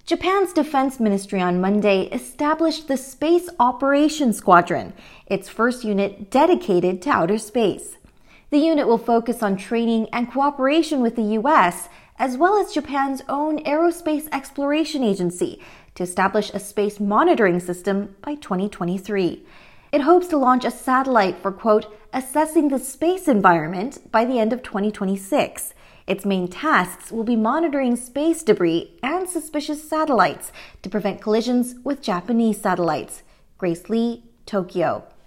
Japan's Defense Ministry on Monday established the Space Operations Squadron, its first unit dedicated to outer space. The unit will focus on training and cooperation with the U.S., as well as Japan's own Aerospace Exploration Agency, to establish a space monitoring system by 2023. It hopes to launch a satellite for, quote, assessing the space environment by the end of 2026. Its main tasks will be monitoring space debris and suspicious satellites to prevent collisions with Japanese satellites. Grace Lee, Tokyo.